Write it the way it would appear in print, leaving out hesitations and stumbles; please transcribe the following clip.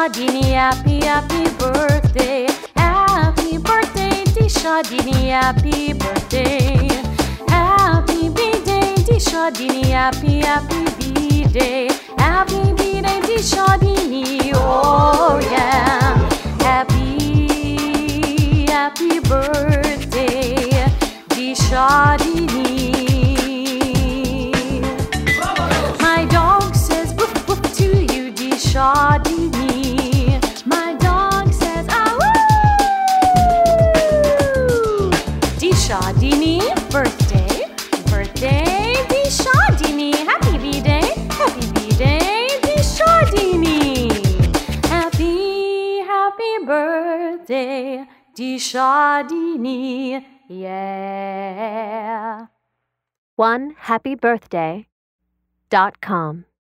Dishardini, happy, happy birthday. Happy birthday, Dishardini, happy birthday. Happy B-Day, Dishardini, happy, happy B-Day. Happy B-Day, Dishardini, oh yeah. Happy, happy birthday, Dishardini. My dog says woof woof to you, Dishardini. My dog says ah woo. Dishardini, birthday, birthday, Dishardini. Happy B-Day, Dishardini. Happy, happy birthday, Dishardini. Yeah. OneHappyBirthday.com